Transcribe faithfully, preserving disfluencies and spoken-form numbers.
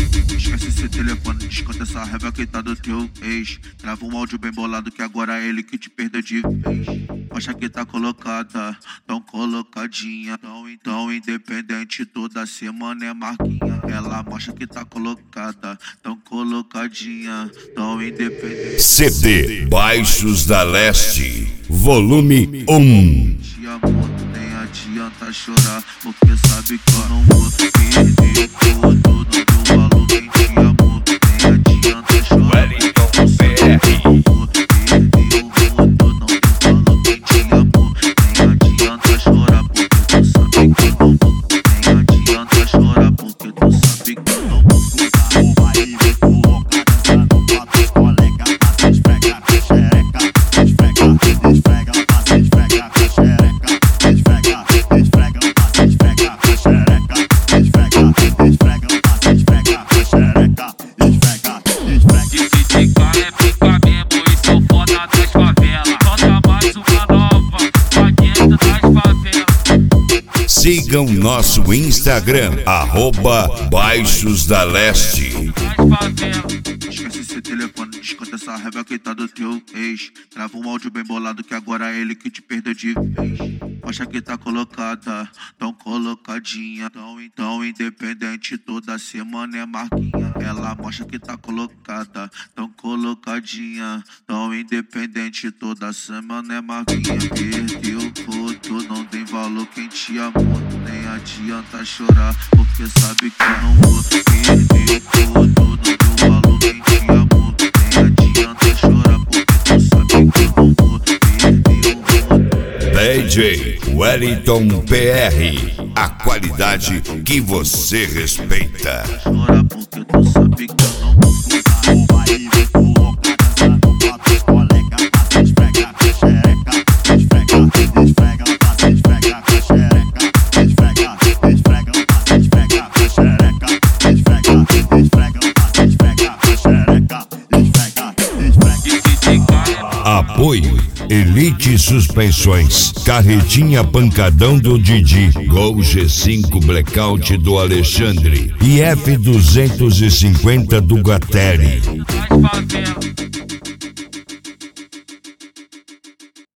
Esquece esse telefone, desconta essa raiva que tá do teu ex. Grava um áudio bem bolado que agora é ele que te perdeu de vez. Mostra que tá colocada, tão colocadinha, tão, tão independente, toda semana é marquinha. Ela mostra que tá colocada, tão colocadinha, tão independente. C D Baixos da Leste, volume um. Te amo, nem adianta chorar, porque sabe que eu não vou perder tudo. Não deu valor quem te amou, nem adianta chorar. Wellington P R. Não vou perder o voto, não deu valor quem te amou, nem adianta chorar, porque tu sabe que eu não vou. Nem adianta chorar, porque tu sabe que eu não vou. Sigam nosso Instagram, arroba Baixos da Leste. Esquece esse telefone, desconta essa raiva que tá do teu ex. Grava um áudio bem bolado que agora é ele que te perdeu de vez. Mostra que tá colocada, tão colocadinha, tão, tão independente, toda semana é marquinha. Ela mostra que tá colocada, tão colocadinha, tão independente, toda semana é marquinha. Perdeu foto, não tem valor quem te amou, nem adianta chorar, porque sabe que eu não vou perder tudo. Não deu valor quem te amou, nem adianta chorar, porque tu sabe que eu não vou perder o voto. D J Wellington P R, a qualidade que você respeita. Chora porque tu sabe que eu não vou. Apoio Elite Suspensões, Carretinha Pancadão do Didi, Gol G cinco Blackout do Alexandre e F duzentos e cinquenta do Gateri.